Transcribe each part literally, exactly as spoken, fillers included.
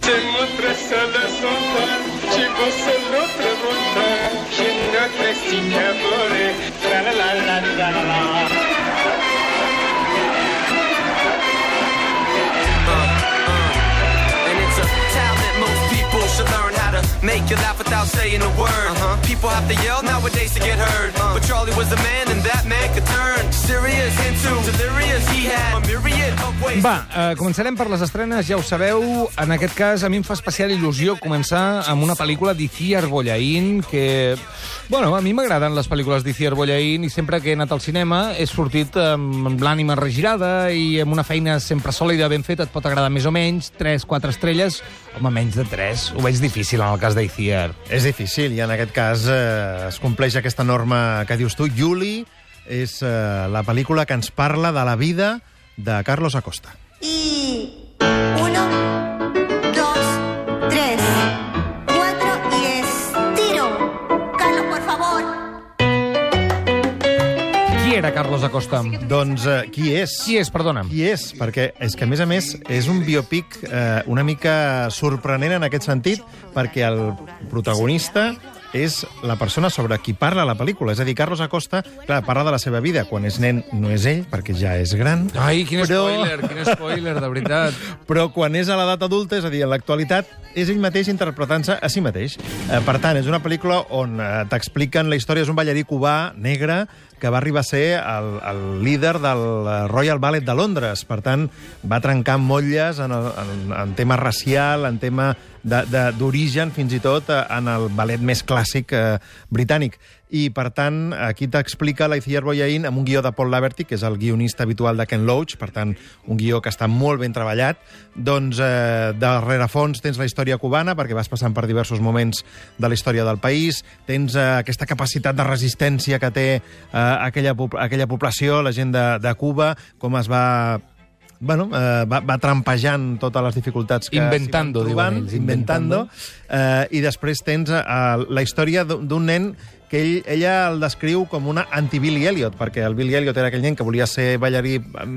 C'est mon très seul sonntag, ci fosse l'altra volta, ci non resti amore, tra la la la la la la. Learn how to make you laugh without saying a word. Uh-huh. People have to yell nowadays to get heard. Uh. But Charlie was the man, and that man could turn serious into delirious. He had a myriad of ways. Va, eh, començarem per les estrenes, ja ho sabeu. En aquest cas, a mi em fa especial il·lusió començar amb una pel·lícula d'Itziar Bollaín, que... Bueno, a mi m'agraden les pel·lícules d'Itziar Bollaín i sempre que he anat al cinema he sortit amb l'ànima regirada i amb una feina sempre sòlida, ben feta, et pot agradar més o menys, tres, quatre estrelles, home, menys de tres. Ho veig difícil en el cas d'Itziar. És difícil, i en aquest cas eh, es compleix aquesta norma que dius tu. Yuli és eh, la pel·lícula que ens parla de la vida de Carlos Acosta. Y uno, dos, tres, cuatro y estiro. Carlos, por favor. Qui era Carlos Acosta? Doncs eh, qui és? Qui és, perdona'm? Qui és? Perquè és que, a més a més, és un biopic eh, una mica sorprenent en aquest sentit, perquè el protagonista és la persona sobre qui parla la pel·lícula. És a dir, Carlos Acosta, clar, parla de la seva vida. Quan és nen no és ell, perquè ja és gran. Ai, quin però... spoiler, quin spoiler, de veritat. Però quan és a l'edat adulta, és a dir, en l'actualitat, és ell mateix interpretant-se a si mateix. Eh, per tant, és una pel·lícula on eh, t'expliquen la història. És un ballarí cubà, negre, que va arribar a ser el, el líder del Royal Ballet de Londres. Per tant, va trencar motlles en, el, en, en tema racial, en tema d'origen, fins i tot en el ballet més clàssic eh, britànic. I, per tant, aquí t'explica la Itziar Bollaín amb un guió de Paul Laverty, que és el guionista habitual de Ken Loach, per tant, un guió que està molt ben treballat. Doncs, eh, de rerefons tens la història cubana, perquè vas passant per diversos moments de la història del país, tens eh, aquesta capacitat de resistència que té eh, aquella, aquella població, la gent de, de Cuba, com es va... Bueno, eh, va, va trampejant totes les dificultats que inventando, s'hi van trobant, diuen ells, inventando, eh, i després tens eh, la història d'un nen que ell, ella el descriu com una anti-Billy Elliot, perquè el Billy Elliot era aquell nen que volia ser ballarí,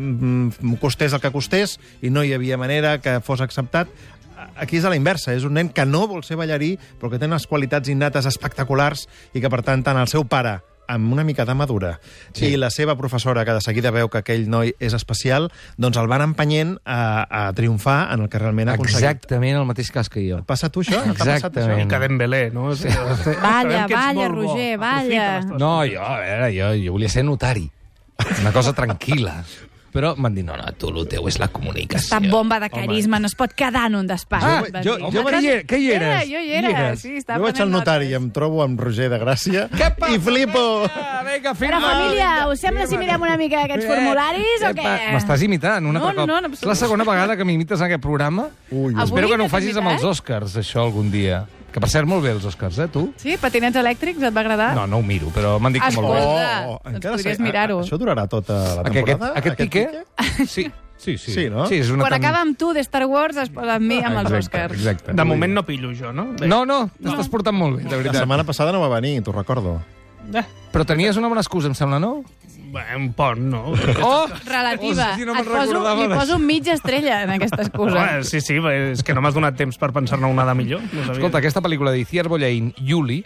costés el que costés, i no hi havia manera que fos acceptat. Aquí és a la inversa, és un nen que no vol ser ballarí, però que té unes qualitats innates espectaculars i que, per tant, tant el seu pare amb una mica de madura, sí, i la seva professora, que de seguida veu que aquell noi és especial, doncs el van empenyent a, a triomfar en el que realment ha aconseguit. Exactament el mateix cas que jo. Passa tu això? Exactament. Que Dembélé, no? Sí. Balla, balla, Roger, balla. No, jo, a veure, jo, jo volia ser notari. Una cosa tranquil·la. Però m'han dit, no, no, tu, el teu és la comunicació. Aquesta bomba de carisma no es pot quedar en un despatx. Ah, jo, jo, Home, que, hi, que hi eres? Era, jo hi era, Hi sí, estava jo vaig al notari i em trobo amb Roger de Gràcia i flipo! Vinga, Però, família, us sembla si mirem una mica aquests formularis o què? M'estàs imitant un No, altre cop. no, no, és la segona vegada que m'imites en aquest programa. Ui, Avui Espero que no ho t'has facis amb imitat? els Oscars, això, algun dia. Que, per cert, molt bé, els Oscars, eh, tu? Sí, patinets elèctrics, et va agradar? No, no ho miro, però m'han dit que molt bé. Escolta, Oh, doncs encara podries sé- mirar-ho. Això durarà tota la Aquest, temporada? aquest, aquest pique? Sí, sí, sí. Sí, no? Sí, és una Quan tem- acaba amb tu de Star Wars, es posa amb mi amb els Exacte, Oscars. Exacte. De moment no pillo jo, no? Bé. No, no, t'estàs portant molt bé, de La veritat. setmana passada no va venir, t'ho recordo. Eh, Però tenies una bona excusa, em sembla, no? bé, un pont, no? Oh! Relativa. Hosti, no Et me'n poso, recordava li d'això. poso mitja estrella en aquesta excusa. Home, sí, sí, bé, és que no m'has donat temps per pensar-ne una de millor. No sabia. Escolta, aquesta pel·lícula d'Itziar Bollaín, Yuli,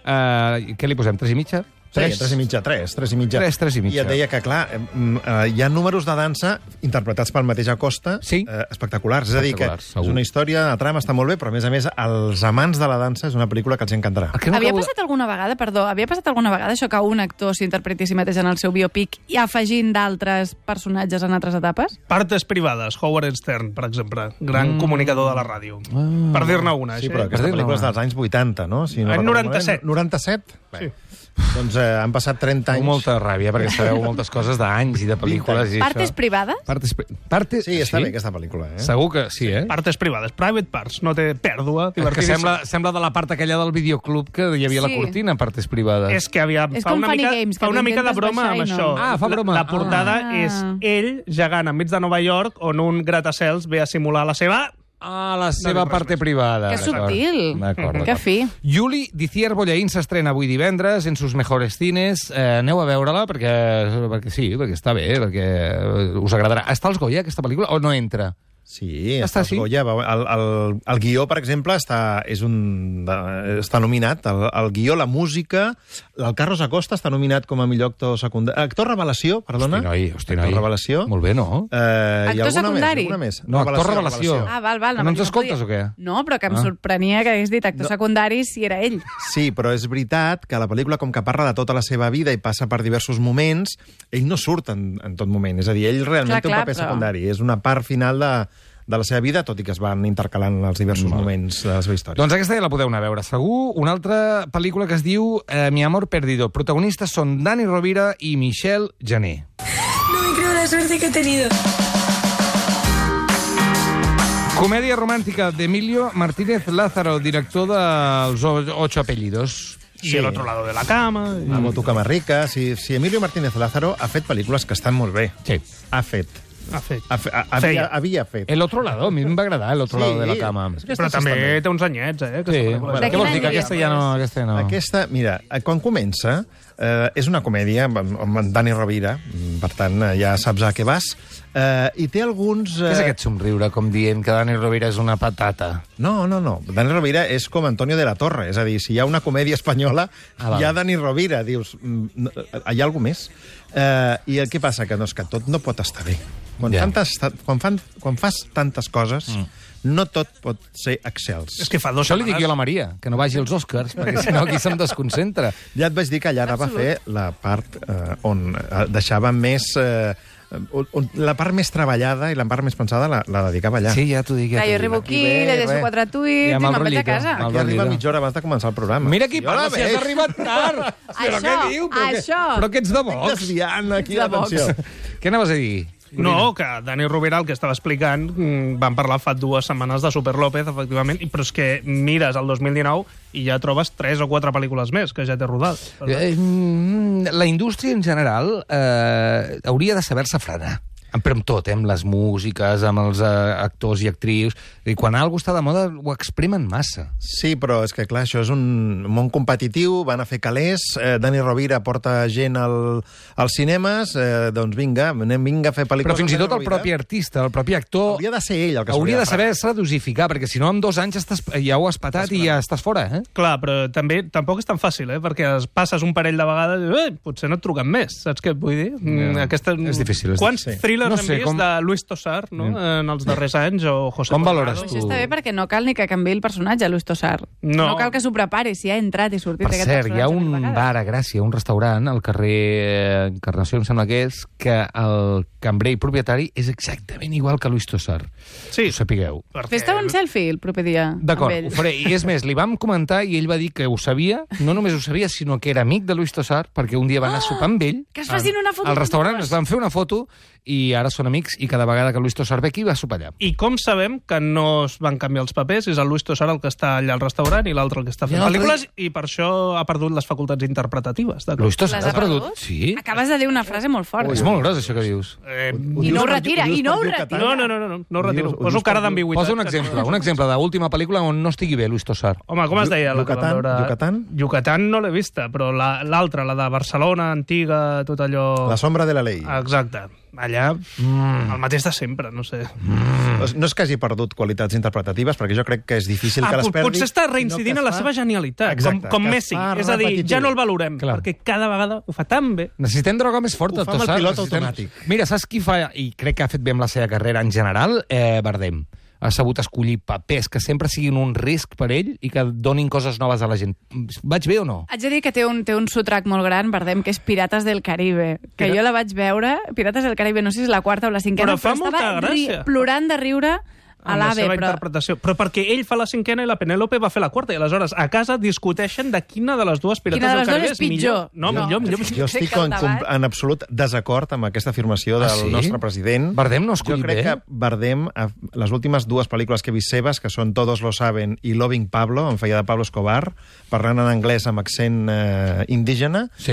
eh, què li posem, tres i mitja? Tres, tres i mitja, tres, tres i mitja. Tres, tres i mitja. I et deia que, clar, eh, eh, hi ha números de dansa interpretats pel mateix Acosta, Sí. eh, espectaculars. És a dir, que Espectaculars, segur. és una història, la trama està molt bé, però a més a més, als amants de la dansa és una pel·lícula que els encantarà. El que no Havia acabo de- passat alguna vegada, perdó, havia passat alguna vegada això que un actor s'interpreti a si mateix en el seu biopic i afegint d'altres personatges en altres etapes? Partes privades, Howard Stern, per exemple, gran Mm. comunicador de la ràdio. Ah. Per dir-ne una, Sí, així. però aquesta Per dir-ne pel·lícula és una. dels anys vuitanta, no? Si no Any recordo noranta-set. malament. noranta-set? Sí. Bé. Doncs eh, han passat trenta Tinc anys. molta ràbia, perquè sabeu moltes coses d'anys i de pel·lícules i Partes això. privades? Partes pri- Partes... Sí, està bé aquesta pel·lícula, eh? Segur que sí, eh? Partes privades, private parts, no té pèrdua. Que divertidíssim. sembla, sembla de la part aquella del videoclub que hi havia Sí. la cortina, partes privades. És que aviam, És fa com una Funny mica, Games, fa que una mica de t'intentes broma amb baixar i això. no. Ah, fa broma. La, la portada Ah. és ell gegant enmig de Nova York on un gratacels ve a simular la seva... Ah, la seva res parte més. privada. Que D'acord. subtil. D'acord, Que d'acord. fi. Yuli d'Itziar Bollaín s'estrena avui divendres en sus mejores cines. Eh, aneu a veure-la perquè, perquè sí, perquè està bé, perquè us agradarà. Està als Goya, aquesta pel·lícula, o no entra? Sí, Està està així? Goya. El, el, el guió, per exemple, està, és un, de, està nominat. El, el guió, la música... El Carlos Acosta està nominat com a millor actor secundari. Actor revelació, perdona. Hosti, noi, hosti, noi. Actor revelació. Molt bé, no? Eh, i Actor alguna secundari? Més, alguna més. No, actor revelació. Ah, val, val. No ens perquè escoltes podia- o què? No, però que em Ah. sorprenia que hagués dit actor secundari si era ell. Sí, però és veritat que la pel·lícula, com que parla de tota la seva vida i passa per diversos moments, ell no surt en, en tot moment. És a dir, ell realment Clar, té un clar, paper però- secundari. És una part final de, de la seva vida, tot i que es van intercalant els diversos moments de la seva història. Doncs aquesta ja la podeu anar a veure, segur. Una altra pel·lícula que es diu eh, Mi amor perdido. Protagonistes són Dani Rovira i Michelle Jané. No me creo la suerte que he tenido. Comèdia romàntica d'Emilio Martínez Lázaro, director dels o- Ocho Apellidos. I Sí. El otro lado de la cama... I... Amo tu cama rica. Si, si Emilio Martínez Lázaro ha fet pel·lícules que estan molt bé. Sí. Ha fet. Ha fet. Ha fe, ha, havia, Feia. havia fet. El otro lado, a mi em va agradar, El otro Sí. lado de la cama. És que Però aquesta també està bé. té uns anyets, eh? Sí. aquesta pel·lícula. Bueno, De què quin vols any dir? Que és? aquesta ja no... Aquesta ja no. Aquesta, mira, quan comença, eh, és una comèdia amb, amb en Dani Rovira, per tant, eh, ja saps a què vas, eh, i té alguns... Què és Eh, aquest somriure, com dient que Dani Rovira és una patata? No, no, no. Dani Rovira és com Antonio de la Torre. És a dir, si hi ha una comèdia espanyola, Ah, val. hi ha Dani Rovira. Dius, mm, no, hi ha alguna més? Eh, I el que passa? Que no, és que tot no pot estar bé. Quan, Ja. tantes, quan, fan, quan fas tantes coses, mm. no tot pot ser excels. És que fa dos Això li dic setmanes... jo a la Maria, que no vagi als Oscars, perquè si no aquí se'm desconcentra. Ja et vaig dir que allà anava a fer la part eh, on eh, deixava més... Eh, on, on, la part més treballada i la part més pensada la, la dedicava allà. Sí, ja t'ho dic. Ja Clar, t'ho jo dic. arribo aquí, Aquí ve, le deixo res. quatre tuits Ja i me'l me'n vaig a relito, casa. me'l Aquí arriba Valida. mitja hora abans de començar el programa. Mira qui Jo la parla, si has veig. arribat tard! Però Això, què diu? Però, què- això. però que ets de Estic Vox? desviant aquí De Vox. l'atenció. Què anaves a dir? No, que Dani Rovira, el que estava explicant, mm, van parlar fa dues setmanes de Super López, efectivament, i- però és que mires el dos mil dinou i ja trobes tres o quatre pel·lícules més que ja té rodat. Eh, mm, La indústria en general eh, hauria de saber-se frenar. Però amb tot, eh? Amb les músiques, amb els eh, actors i actrius. I quan algú està de moda, ho exprimen massa. Sí, però és que, clar, això és un món competitiu, van a fer calés, eh, Dani Rovira porta gent al, als cinemes, eh, doncs vinga, anem, vinga a fer pel·lícules... Però fins i amb tot Dani el Rovira. propi artista, el propi actor... Hauria de ser ell el que hauria de s'hauria saber-se dosificar, perquè si no, en dos anys estàs, ja ho has patat i ja estàs fora, eh? Clar, però també tampoc és tan fàcil, eh? Perquè es passes un parell de vegades i eh, potser no et truquen més, saps què et vull dir? Mm, Aquesta... És difícil, és Quants difícil. thrillers No no sé, sé, hem vist com- de Luis Tosar, no? En els darrers anys, o José Com Coronado. valores tu? Això està bé perquè no cal ni que canviï el personatge, Luis Tosar. No. no cal que s'ho prepari, si ha entrat i sortit Per aquest cert, hi ha personatge un mil vegades. bar a Gràcia, un restaurant, al carrer eh, Encarnació, em sembla que és, que el cambrer i propietari és exactament igual que Luis Tosar. Sí. Ho sapigueu. Perquè... Fes-te un selfie el proper dia D'acord, amb ell. ho faré. I és més, li vam comentar i ell va dir que ho sabia, no només ho sabia, sinó que era amic de Luis Tosar, perquè un dia va anar a sopar amb ell. Que es facin una foto Al tots restaurant dos. es van fer una foto i ara són amics i cada vegada que Luis Tosar ve aquí va a sopar allà. I com sabem que no es van canviar els papers? És el Luis Tosar el que està allà al restaurant i l'altre el que està I fent l'altre pel·lícules i per això ha perdut les facultats interpretatives. d'acord? Luis Tosar Les ha ha perdut? perdut? Sí. Acabes de dir una frase molt forta. És molt gros, això que dius. Eh, I no ho retira, i no ho retira. no, no, no, no, no, no ho retiro. Ho dius- ho Poso dius cara per- d'ambigüitat. Posa un exemple, un exemple d'última pel·lícula on no estigui bé Luis Tosar. Home, com es deia? la que vam Yucatán? veure? Yucatán? Yucatán no l'he vista, però la- l'altra, la, la de Barcelona, antiga, tot allò... La sombra de la lei. Exacte. Allà, mm. el mateix de sempre, no sé. Mm. No és que hagi perdut qualitats interpretatives, perquè jo crec que és difícil Ah, que les pot- perdi. potser està sinó reincidint que en la es fa- seva genialitat, Exacte, com, com que es Messi. fa És a dir, repetitiu. ja no el valorem, Clar. perquè cada vegada ho fa tan bé. Necessitem droga més forta, Ho fa amb el Tosar. pilot necessitem- automàtic. Mira, saps qui fa, i crec que ha fet bé amb la seva carrera en general? Eh, Bardem. Ha sabut escollir papers que sempre siguin un risc per ell i que donin coses noves a la gent. Vaig bé o no? Haig de dir que té un, té un sotrac molt gran, Bardem, que és Pirates del Caribe, que Pira- jo la vaig veure, Pirates del Caribe, no sé si és la quarta o la cinquena, Però fa molta estava gràcia. plorant de riure a Amb la l'AVE, seva però... interpretació. Però perquè ell fa la cinquena i la Penélope va fer la quarta, i aleshores a casa discuteixen de quina de les dues Pirates Quina de del les Caribe dues és pitjor. No, No. millor, millor. Jo Sé estic que el en, debat- en absolut desacord amb aquesta afirmació del Ah, sí? nostre president. Bardem no ha Jo escollit crec bé? que Bardem, a- les últimes dues pel·lícules que he vist seves, que són Todos lo saben i Loving Pablo, en feia de Pablo Escobar, parlant en anglès amb accent eh, indígena, Sí.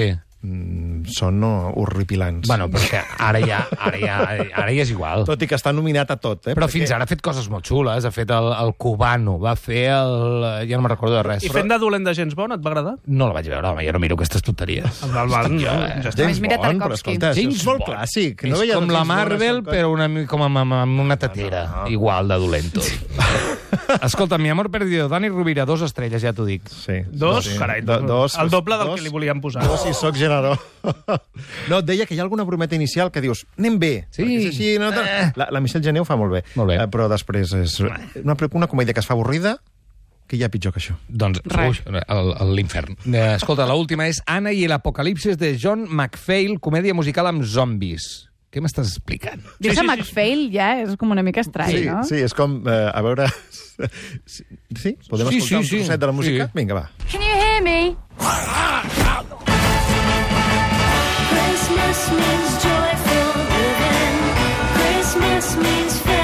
mm, són no, horripilants. Bueno, però que ara ja, ara ja, ara ja és igual. Tot i que està nominat a tot, eh? Però perquè... fins ara ha fet coses molt xules. Ha fet el, el Cubano, va fer el... Ja no me'n recordo de res. I fent de dolent de James Bond, et va agradar? No la vaig veure, home, jo no miro aquestes tonteries. Val, val, no, jo, eh? ja està. James Mira Bond, però Tarkovsky. escolta, James és molt Bond. clàssic. És veies com el la James Bond, Marvel, això? però una, mi- com amb, amb una tetera. No, no, no. Igual de dolento. Escolta, Mi amor perdido, Dani Rovira, dos estrelles, ja t'ho dic. Sí. Dos? Sí. Carai, Do, dos, el doble del dos, que li volíem posar. Dos i soc generós. No, et deia que hi ha alguna brometa inicial que dius, anem bé. Sí. perquè és així, no, Eh. la, la Michelle Jenner ho fa molt bé. Molt bé. Eh, però després és una, una comèdia que es fa avorrida, que hi ha pitjor que això. Doncs, Res. ui, el- el- l'infern. Eh, escolta, l'última és Anna i el apocalipsis de John McPhail, comèdia musical amb zombis. Què m'estàs explicant? Dir-se Sí, sí, sí. McPhail ja és com una mica estrany, Sí, no? sí, és com, eh, a veure... Sí? sí? Podem Sí, escoltar sí, sí. un trosset de la música? Sí. Vinga, va. Can you hear me? Christmas means joyful living. Christmas means family.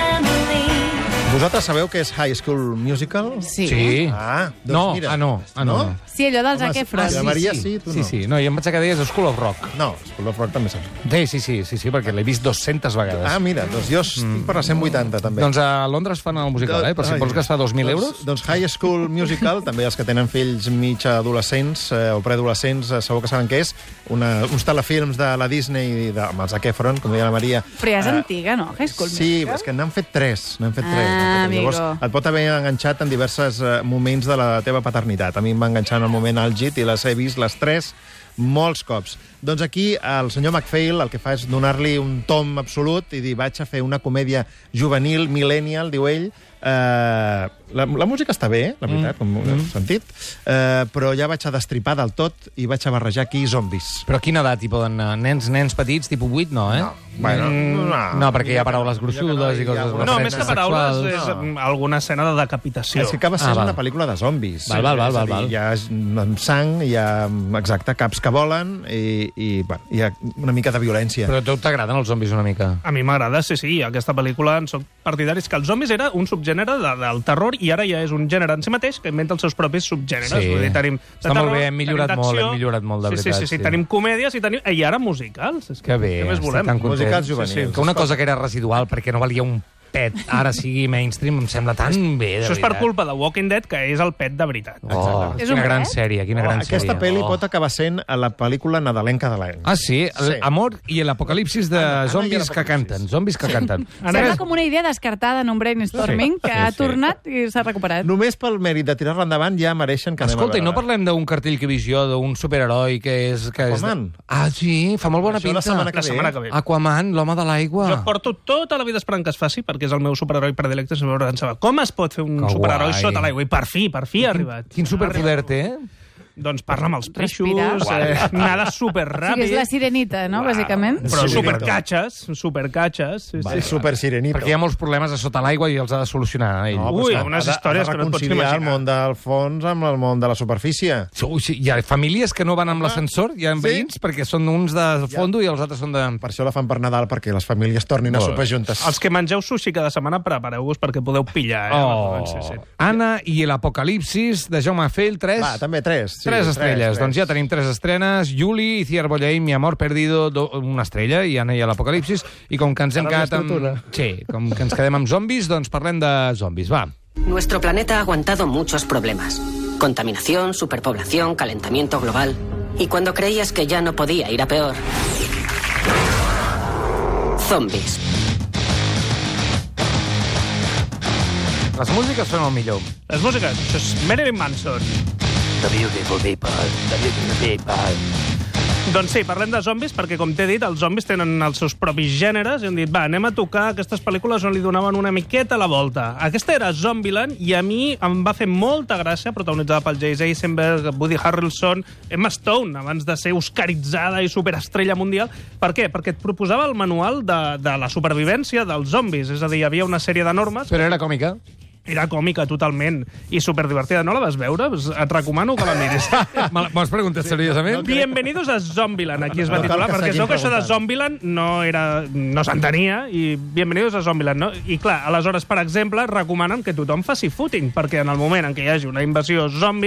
Vosaltres sabeu què és High School Musical? Sí. Sí. Ah, doncs no, mira. ah, no, ah, no. no. Sí, allò del Zac Home, Efron. sí, La Maria sí, tu sí, no. sí. No, jo em pensava que deies School of Rock. No, School of Rock també saps. Sí, sí, sí, sí, sí perquè l'he vist dues-centes vegades. Ah, mira, doncs jo estic per la cent vuitanta, també. Doncs a Londres fan el musical, eh? Per si Ai, vols gastar dos mil doncs, euros. Doncs High School Musical, també els que tenen fills mig adolescents eh, o preadolescents, eh, segur que saben què és. Una, uns telefilms de la Disney, de, amb el Zac Efron, com deia la Maria. Però ja és Eh, antiga, no? High School Sí, Musical? és que n'han fet tres. N'han fet tres. Ah, n'han fet. Llavors, amigo. et pot haver enganxat en diversos eh, moments de la teva paternitat. A mi em va enganxar en el moment àlgid i les he vist les tres molts cops. Doncs aquí el senyor McPhail el que fa és donar-li un tom absolut i dir vaig a fer una comèdia juvenil, millennial, diu ell. Eh, la, la música està bé, la veritat, mm. com heu Mm. sentit, eh, però ja vaig a destripar del tot i vaig a barrejar aquí zombis. Però a quina edat hi poden anar? Nens, nens petits, tipus vuit, no, eh? No, bueno, Mm, no, perquè hi ha paraules gruixudes i coses No, No, referents més que paraules, sexuals. és No. mm, alguna escena de decapitació. És que acaba Ah, sent val. una pel·lícula de zombis. Val, val, val, És a val, dir, val. Hi ha mm, sang, hi ha, exacte, caps que volen i, i bueno, hi ha una mica de violència. Però a tu t'agraden els zombis una mica? A mi m'agrada, sí, sí. Aquesta pel·lícula en soc partidaris que els zombis era un subgènere de, del terror i ara ja és un gènere en si mateix que inventa els seus propis subgèneres. Sí. Vull dir, tenim de Està molt terror, bé, hem millorat tenim molt, d'acció. hem millorat molt, de sí, veritat, Sí, sí, sí, sí. tenim comèdies i tenim... I ara musicals. És Que bé, què més estic volem? tan content. Musicals Sí, juvenils. sí. Que una cosa que era residual perquè no valia un pet, ara sigui mainstream, em sembla tan bé, de Això és per veritat. culpa de Walking Dead, que és el pet de veritat. Oh, És un quina gran pet? sèrie, quina Oh, gran aquesta sèrie. pel·li Oh. pot acabar sent a la pel·lícula nadalenca de l'any. Ah, sí? El Sí. Amor i l'apocalipsis de Anna- Anna i zombis que l'apocalipsis. canten. Zombis que canten. Sembla com una idea descartada en un brainstorming Sí. que Sí, ha sí. tornat i s'ha recuperat. Només pel mèrit de tirar-la endavant ja mereixen que Escolta, i anem a no veure. parlem d'un cartell que visió d'un superheroi que és... Que és de... Aquaman. Ah, sí? Fa molt bona Això la pinta. setmana que La ve. setmana que ve. Aquaman, l'home de l'aigua. Jo porto tota la vida esperant que es faci, perquè és el meu superheroi predilecte. Sempre pensava, com es pot fer un Que superheroi guai. sota l'aigua? I per fi, per fi ha arribat. Quin superpoder té, eh? Doncs parla amb els peixos, Respirar. eh, nada O sigui, superràpid. és la sirenita, no?, bàsicament. Però Sí, supercatxes, supercatxes. Sí, És sí. super sirenito. Perquè hi ha molts problemes a sota l'aigua i els ha de solucionar ell. No, Ui, però és unes ha de- històries ha de que no et pots reconciliar el imaginar. món del fons amb el món de la superfície. Ui, sí, hi ha famílies que no van amb l'ascensor, hi ha Sí. veïns, perquè són uns de fondo i els altres són de... Per això la fan per Nadal, perquè les famílies tornin a Molt bé. sopar juntes. Els que mengeu sushi cada setmana, prepareu-vos perquè podeu pillar. Eh? Oh. Sí, sí. Anna i l'apocalipsis de Jaume Fell, tres... Va, també tres. Sí, tres estrelles. tres. Doncs ja tenim tres estrenes. Juli, Iciar Bollaín, Mi amor perdido, do, una estrella, i Anna i l'apocalipsis. I com que ens hem Ara amb quedat amb... l'escriptura. Sí, com que ens quedem amb zombis, doncs parlem de zombis. Va. Nuestro planeta ha aguantado muchos problemas. Contaminación, superpoblación, calentamiento global. Y cuando creías que ya no podía ir a peor... Zombies. Les músiques són el millor. Les músiques, això és Marilyn Manson. The beautiful people, the beautiful people. Doncs sí, parlem de zombis perquè, com t'he dit, els zombis tenen els seus propis gèneres i han dit, va, anem a tocar aquestes pel·lícules on li donaven una miqueta la volta. Aquesta era Zombieland i a mi em va fer molta gràcia, protagonitzada pel Jesse Eisenberg, Woody Harrelson, Emma Stone, abans de ser oscaritzada i superestrella mundial. Per què? Perquè et proposava el manual de, de la supervivència dels zombis. És a dir, hi havia una sèrie de normes. Però era còmica. Era còmica, totalment, i superdivertida. No la vas veure? Et recomano que la miris. Me'ls preguntes seriosament? Bienvenidos a Zombieland, aquí es va No cal titular, que perquè seguim es veu que això de preguntant. Zombieland no era, no s'entenia, i Bienvenidos a Zombieland, no? I clar, aleshores, per exemple, recomanen que tothom faci footing, perquè en el moment en què hi hagi una invasió zombi,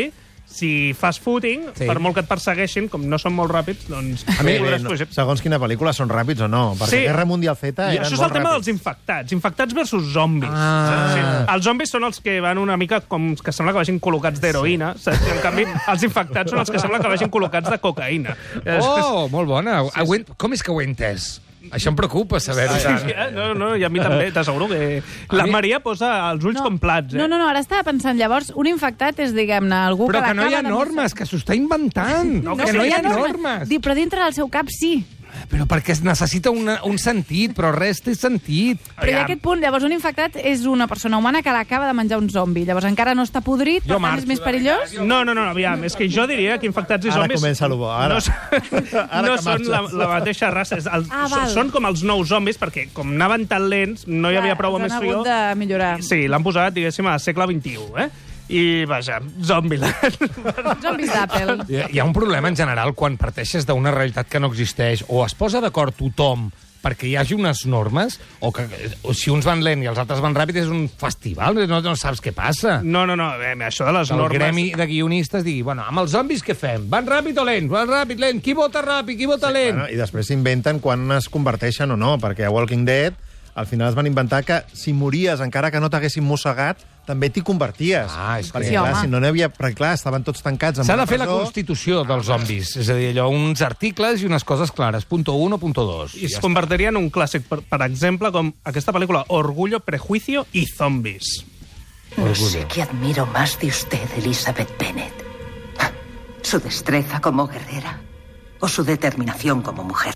si fas footing, Sí. per molt que et persegueixin, com no són molt ràpids, doncs... A mi, podràs no, fugir. segons quina pel·lícula són ràpids o no, perquè Sí. Guerra Mundial Z I eren això és el molt tema ràpids. dels infectats. Infectats versus zombis. Ah. Sí. Els zombis són els que van una mica com que sembla que vagin col·locats d'heroïna. Sí. En canvi, els infectats són els que sembla que vagin col·locats de cocaïna. Oh, molt bona. Sí, sí. Com és que ho he entès? Això em preocupa saber-ho. Sí, sí, eh? No, no, i a mi també, t'asseguro que... La mi- Maria posa els ulls No. com plats, eh? No, no, no, ara estava pensant, llavors, un infectat és, diguem-ne, algú Però que que no hi ha l'acaba de normes, que s'ho està inventant. No, que que no sí, hi ha que sí. normes. Di, però dintre del seu cap sí. Però perquè es necessita una, un sentit, però res té sentit. Però hi ha Aviam. aquest punt, llavors un infectat és una persona humana que l'acaba de menjar un zombi. Llavors encara no està podrit, per Jo tant és marxo més de perillós. No, no, no, aviam, és que jo diria que infectats i Ara zombis... comença lo bo, ara. No, són- Ara no que són la, marxes. la mateixa raça. És el, Ah, són, val. són com els nous zombis, perquè com anaven tan lents, no hi havia prou Els han emissió. hagut de millorar. Sí, l'han posat, diguéssim, al segle vint-i-u, eh? I, vaja, Zombieland. Zombis d'Apple. Hi ha- Hi ha un problema en general quan parteixes d'una realitat que no existeix o es posa d'acord tothom perquè hi hagi unes normes, o que o si uns van lent i els altres van ràpid és un festival, no, no saps què passa. No, no, no, bé, això de les El normes... gremi de guionistes digui, bueno, amb els zombis què fem? Van ràpid o lent? Van ràpid, lent? Qui vota ràpid? Qui vota lent? Bueno, I després s'inventen quan es converteixen o no, perquè a Walking Dead al final es van inventar que si mories encara que no t'haguessin mossegat, també t'hi converties. Ah, és que- perquè, Sí, clar, home. si no n'hi havia... Perquè, clar, estaven tots tancats en S'ha una de fer la presó. constitució dels zombis, és a dir, allò, uns articles i unes coses clares, punto uno, punto dos. I es convertiria en un clàssic, per, per exemple, com aquesta pel·lícula Orgullo, Prejuicio y Zombies. No sé qué admiro más de usted, Elizabeth Bennet. Su destreza como guerrera o su determinación como mujer.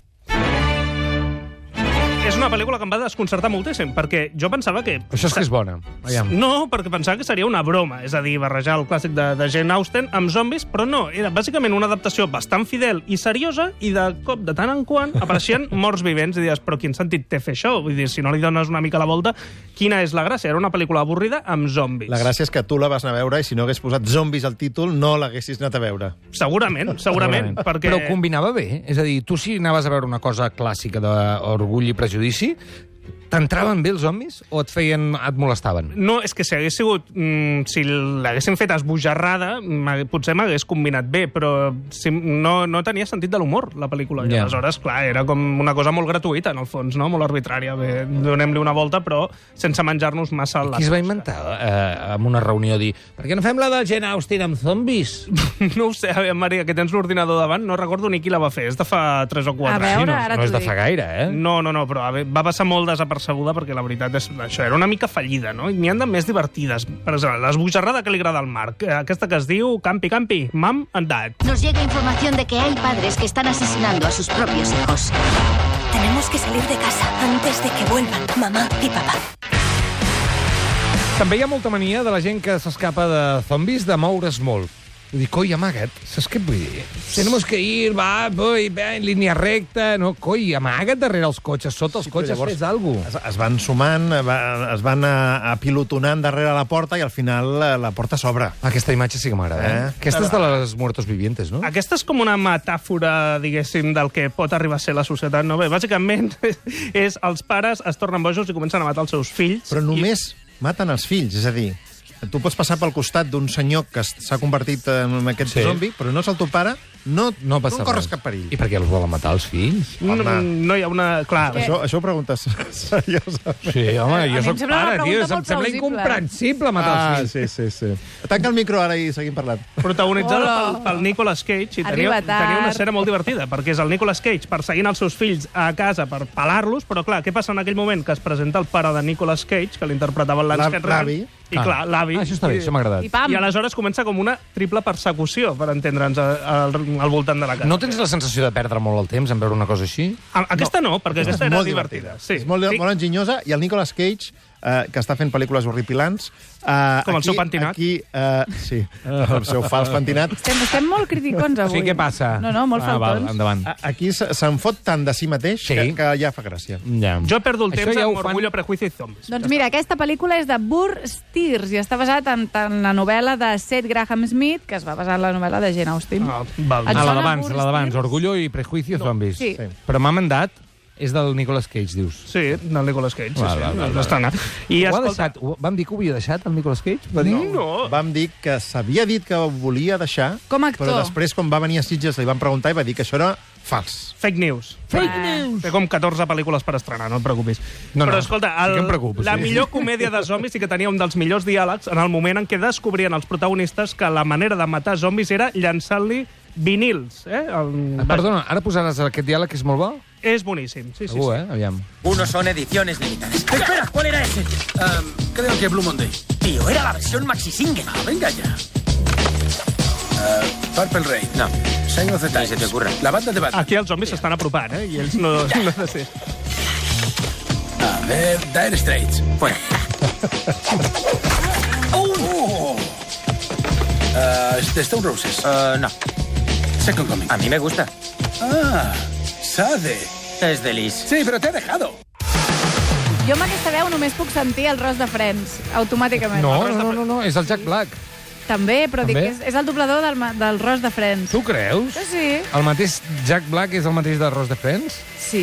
És una pel·lícula que em va desconcertar moltíssim, perquè jo pensava que... Això és que és bona. Aviam. No, perquè pensava que seria una broma, és a dir, barrejar el clàssic de, de Jane Austen amb zombis, però no, era bàsicament una adaptació bastant fidel i seriosa, i de cop, de tant en quant, apareixien morts vivents, i dius, però quin sentit té fer això? Vull dir, si no li dones una mica la volta, quina és la gràcia? Era una pel·lícula avorrida amb zombis. La gràcia és que tu la vas anar a veure i si no hagués posat zombis al títol no l'haguessis anat a veure. Segurament, segurament, perquè... Però combinava bé. És a dir, tu si anaves a veure una cosa clàssica d'Orgull i Prejudici, t'entraven bé els zombis o et feien, et molestaven? No, és que si hagués sigut... Mm, si l'haguessin fet esbojarrada, m'hag- potser m'hagués combinat bé, però si, no, no tenia sentit de l'humor, la pel·lícula. I Ja. aleshores, clar, era com una cosa molt gratuïta, en el fons, no? Molt arbitrària. Bé, donem-li una volta, però sense menjar-nos massa la... Qui es va inventar eh, en una reunió dir per què no fem la de Jane Austen amb zombis? No ho sé, a veure, Maria, que tens l'ordinador davant, no recordo ni qui la va fer, és de fa tres o quatre A veure, anys. no, ara no t'ho és de dic. fa gaire, eh? No, no, no, però a veure, va passar molt desapercebuda perquè la veritat és això, era una mica fallida, no? I n'hi han de més divertides. Per exemple, l'esbojarrada que li agrada al Marc, eh, aquesta que es diu Campi Campi, Mom and Dad. Nos llega información de que hay padres que están asesinando a sus propios hijos. Tenemos que salir de casa antes de que vuelvan mamá y papá. També hi ha molta mania de la gent que s'escapa de zombis de moure's molt. Vull dir, coi, amaga't. Saps què vull dir? Tenemos que ir, va, voy, va, en línia recta. No, coi, amaga't darrere els cotxes, sota els cotxes, llavors fes alguna Es, cosa. es van sumant, va, es van a, a pilotonant darrere la porta i al final la, la porta s'obre. Aquesta imatge sí que m'agrada. Eh? Eh? Aquesta és de les muertos vivientes, no? Aquesta és com una metàfora, diguéssim, del que pot arribar a ser la societat. No? Bé, bàsicament, és els pares es tornen bojos i comencen a matar els seus fills. Però només maten els fills, és a dir, tu pots passar pel costat d'un senyor que s'ha convertit en aquest Sí. zombi, però no és el teu pare, no, No passa no corres res. cap perill. I per què els volen matar, els fills? I... No, Home. no hi ha una... Clar, Això, això ho preguntes seriosament. Sí, home, A jo mi em soc sembla una pare, tio. pregunta Em molt sembla plausible. incomprensible matar Ah, els fills. sí, sí, sí. Tanca el micro ara i seguim parlant. protagonitzada Hola. pel, pel Nicolas Cage, i tenia, Arriba tard. tenia una escena molt divertida, perquè és el Nicolas Cage perseguint els seus fills a casa per pelar-los, però clar, què passa en aquell moment? Que es presenta el pare de Nicolas Cage, que l'interpretava el Lance L'avi. Henriksen, i clar, l'avi. Ah, això està bé, això m'ha agradat. I pam. I aleshores comença com una triple persecució, per entendre'ns, al, al voltant de la casa. No tens la sensació de perdre molt el temps en veure una cosa així? A, aquesta no, perquè aquesta És era molt divertida. Sí. És molt, Dic- molt enginyosa, i el Nicolas Cage, eh, que està fent pel·lícules horripilants... Eh, Com el aquí, seu pentinat. Aquí, eh, sí, el seu fals pentinat. Estem, estem molt criticons avui. Sí, què passa? No, no, molt ah, val, faltons. endavant. A- Aquí se- se'n fot tant de si mateix Sí. que, que ja fa gràcia. Ja. Jo perdo el Això temps ja amb ho fan- Orgullo, Prejuicio i Zombies. Doncs mira, aquesta pel·lícula és de Burr Steers i està basat en, en la novel·la de Seth Graham Smith, que es va basar en la novel·la de Jane Austen. Ah, val. Et Ah, la sona d'abans, Burr la d'abans. Steers? Orgullo i prejuicio, zombis. Sí. Sí. Però m'ha mandat És del Nicolas Cage, dius. Sí, del Nicolas Cage, sí, Val, sí. val, val, Doncs està, I ho ha escolta... deixat, ho, vam dir que ho havia deixat, el Nicolas Cage? Va dir? No. Vam dir que s'havia dit que ho volia deixar, Com a actor. però després, quan va venir a Sitges, li van preguntar i va dir que això era fals. Fake news. Fake news! Té com catorze pel·lícules per estrenar, no et preocupis. No, no, Però escolta, sí el, que em preocupo, la sí. millor comèdia de zombis sí que tenia un dels millors diàlegs en el moment en què descobrien els protagonistes que la manera de matar zombis era llançant-li vinils. Eh? El... Perdona, ara posaràs aquest diàleg que és molt bo? És boníssim, sí, sí. Segur, sí. eh? Aviam. Unos son ediciones limitadas. ¡Espera! ¿Cuál era ese? Um, creo que Blue Monday. Tío, era la versión maxi single. Ah, venga ya. Uh, Purple Rain. No. Sign of the Times. Se te ocurre. La banda de Batman. Aquí els zombis s'estan apropant, eh? I ells no, no de ser. A ver, Dire Straits. Fuera. ¡Oh! Uh, ¿The Stone Roses? Uh, no. Second Coming. A mí me gusta. Ah, Sade. És delis. Sí, pero te he dejado. Jo amb aquesta veu només puc sentir el Ross de Friends, automàticament. No, no, no, no, no, és el Jack Black. També, però També? dic que és, és el doblador del, ma- del Ross de Friends. Tu creus? Sí, sí. El mateix Jack Black és el mateix de Ross de Friends? Sí.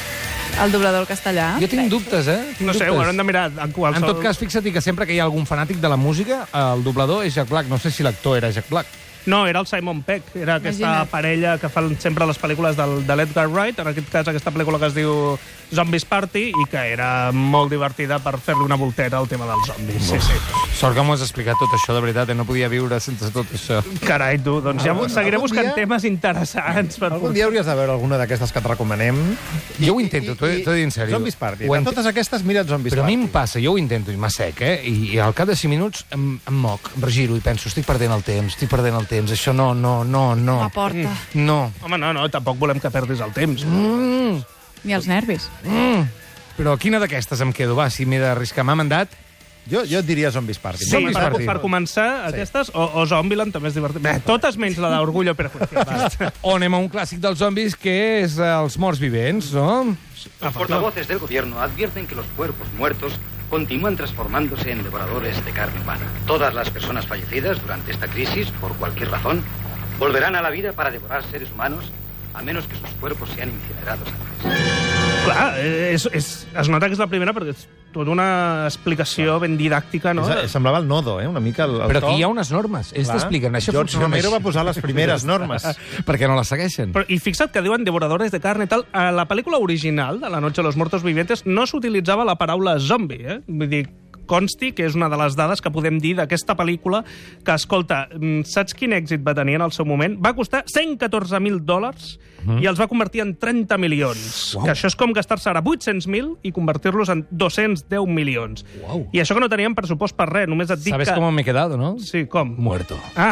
El doblador castellà. Jo tinc dubtes, eh? Tinc No sé, dubtes. ho haurem de mirar en En qualsevol... tot cas, fixa't que sempre que hi ha algun fanàtic de la música, el doblador és Jack Black. No sé si l'actor era Jack Black. No, era el Simon Pegg. Era aquesta Imagina't. parella que fan sempre les pel·lícules del, de l'Edgar Wright, en aquest cas aquesta pel·lícula que es diu Zombies Party, i que era molt divertida per fer-li una voltera al tema dels zombis. Sí, sí. Sort que m'ho has explicat tot això, de veritat, eh? No podia viure sense tot això. Carai, tu, doncs ja Algun- seguiré algun buscant dia- temes interessants. Per Algun dia hauries de veure alguna d'aquestes que et recomanem. Jo ho intento, t'ho he t'ho he dit en sèrio. Zombies Party. Ho De ent- totes aquestes, mira't Zombies Però a mi Party. em passa, jo ho intento, i m'assec, eh? I, I al cap de cinc minuts em, em moc, em regiro i penso, estic perdent el temps, estic perdent el temps, això no, no, no, no. La porta. No. Home, no, no, tampoc volem que perdis el temps. Mm, Ni els nervis. mm. Però quina d'aquestes em quedo? Va, si m'he d'arriscar. M'ha mandat? Jo, jo et diria Zombies Party. Sí, Zombies per, Party. per començar, aquestes, o, o Zombieland també és divertit. Bé, totes menys la d'Orgullo i Prejuicio. Va. O anem a un clàssic dels zombis, que és Els morts vivents, no? Los portavoces del gobierno advierten que los cuerpos muertos continúan transformándose en devoradores de carne humana. Todas las personas fallecidas durante esta crisis, por cualquier razón, volverán a la vida para devorar seres humanos, a menos que sus cuerpos sean incinerados antes. Clar, és, és, es nota que és la primera perquè és tota una explicació ben didàctica, no? És, semblava el nodo, eh? Una mica el, el Però to. aquí hi ha unes normes. Ells Clar. t'expliquen. Això George funciona Romero així. va posar les primeres normes. Perquè no les segueixen. Però, I fixa't que diuen devoradores de carne i tal. A la pel·lícula original, de La noche de los muertos vivientes, no s'utilitzava la paraula zombie, eh? Vull dir, consti que és una de les dades que podem dir d'aquesta pel·lícula que, escolta, mm, saps quin èxit va tenir en el seu moment? Va costar cent catorze mil dòlars Mhm. i els va convertir en trenta milions. Uau. Que això és com gastar-se ara vuit-cents mil i convertir-los en dos-cents deu milions. Uau. I això que no teníem pressupost per res, només et dic ¿Sabes que... cómo me he quedado, no? Sí, com? Muerto. Ah,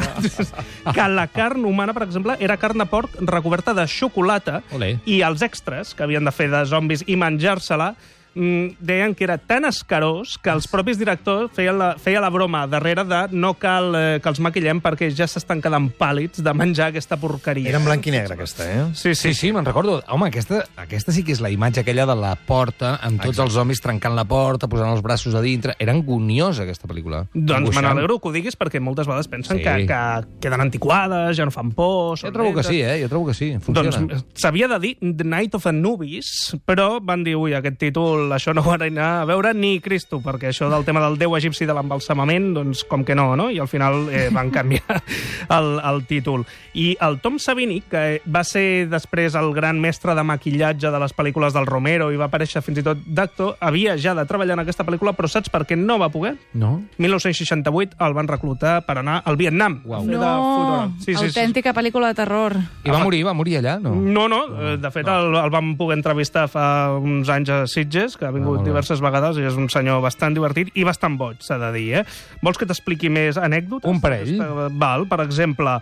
que la carn humana, per exemple, era carn de porc recoberta de xocolata. Olé. I els extras, que havien de fer de zombis i menjar-se-la, mm, deien que era tan escarós que els propis directors feien la, feia la broma darrere de no cal eh, que els maquillem perquè ja s'estan quedant pàl·lids de menjar aquesta porqueria. Era en blanc i negre, aquesta, eh? Sí, Sí, sí, me'n recordo. Home, aquesta, aquesta sí que és la imatge aquella de la porta, amb tots els zombis trencant la porta, posant els braços a dintre. Era angoniosa, aquesta pel·lícula. Doncs me Angoixant. n'alegro que ho diguis perquè moltes vegades pensen Sí. que, que queden antiquades, ja no fan por... Jo són trobo que lentes. sí, eh? Jo trobo que sí. Funciona. Doncs s'havia de dir The Night of Anubis, però van dir, ui, aquest títol, això no ho han d'anar a veure ni Cristo, perquè això del tema del déu egipci de l'embalsamament, doncs com que no, no? I al final eh, van canviar el, el títol. I el Tom Savini, que va ser després el gran mestre de maquillatge de les pel·lícules del Romero i va aparèixer fins i tot d'actor, havia ja de treballar en aquesta pel·lícula, però saps per què no va poder? No? mil nou-cents seixanta-vuit el van reclutar per anar al Vietnam. Uau. No, sí, sí, sí. autèntica pel·lícula de terror. I va morir, va morir allà? No. No, no, eh, de fet el, el vam poder entrevistar fa uns anys a Sitges, que ha vingut Ah, diverses vegades i és un senyor bastant divertit i bastant boig, s'ha de dir, eh? Vols que t'expliqui més anècdotes? Un parell. Val, per exemple,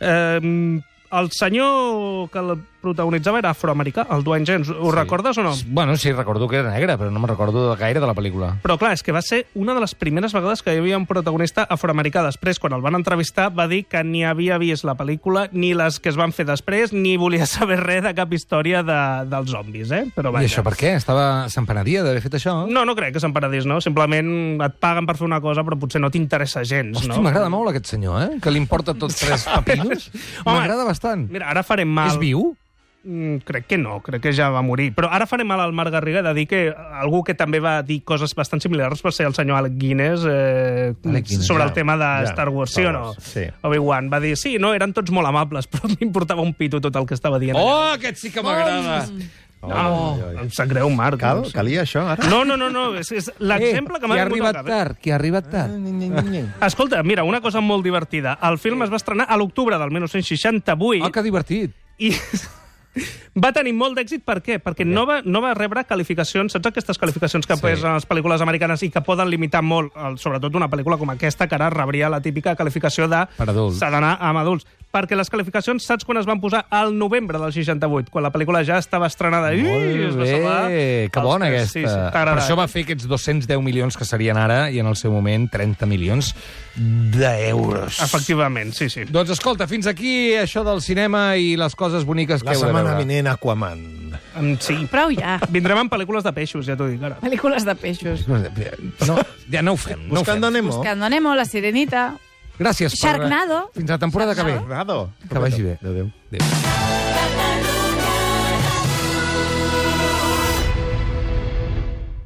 eh, el senyor que el protagonitzava era afroamericà, el Dwayne Jones. Ho Sí. recordes o no? Bueno, sí, recordo que era negra, però no me'n recordo gaire de la pel·lícula. Però clar, és que va ser una de les primeres vegades que hi havia un protagonista afroamericà. Després, quan el van entrevistar, va dir que ni havia vist la pel·lícula, ni les que es van fer després, ni volia saber res de cap història de, dels zombis, eh? Però I vaja. això per què? Estava... S'empenedia d'haver fet això? No, no crec que s'emperadís, no? Simplement et paguen per fer una cosa, però potser no t'interessa gens, Hosti, no? m'agrada molt aquest senyor, eh? Que li importa tots tres papinos. Home, M'agrada bastant. Mira, ara farem mal. És viu? Mm, crec que no, crec que ja va morir. Però ara faré mal al Marc Garriga de dir que algú que també va dir coses bastant similars va ser el senyor Alec Guinness, eh, Alec Guinness sobre ja, el tema de ja, Star Wars, sí o no? Sí. Obi-Wan va dir, sí, no, eren tots molt amables, però m'importava un pito tot el que estava dient. Oh, aquest sí que m'agrada! No, oh, em sap greu, Marc. Cal? No sé. Calia això, ara? No, no, no, no. és, és l'exemple que m'ha Qui ha vingut al arribat cap. eh? tard? Qui ha arribat tard? Escolta, mira, una cosa molt divertida. El film es va estrenar a l'octubre del dinou seixanta-vuit. Oh, que divertit. I va tenir molt d'èxit, per què? Perquè no va, no va rebre qualificacions, saps aquestes qualificacions que Sí. posen les pel·lícules americanes i que poden limitar molt, el, sobretot una pel·lícula com aquesta, que ara rebria la típica qualificació de Per adults. s'ha d'anar amb adults. Perquè les qualificacions, saps quan es van posar? Al novembre del seixanta-vuit, quan la pel·lícula ja estava estrenada. I es Molt va salvar bé, que els bona pes. aquesta. Sí, sí, t'ha per agradat. això va fer aquests dos-cents deu milions que serien ara, i en el seu moment trenta milions d'euros. Efectivament, sí, sí. Doncs escolta, fins aquí això del cinema i les coses boniques que La heu de setmana veure. vinent, Aquaman. Um, sí. Prou ja. Vindrem amb pel·lícules de peixos, ja t'ho dic ara. Pel·lícules de peixos. No, ja no ho fem. No ho Buscando fem. Nemo. Buscando Nemo, La Sirenita... Gràcies per... Sharknado. Fins la temporada que ve. Sharknado. Que vagi bé. Adéu. Adéu.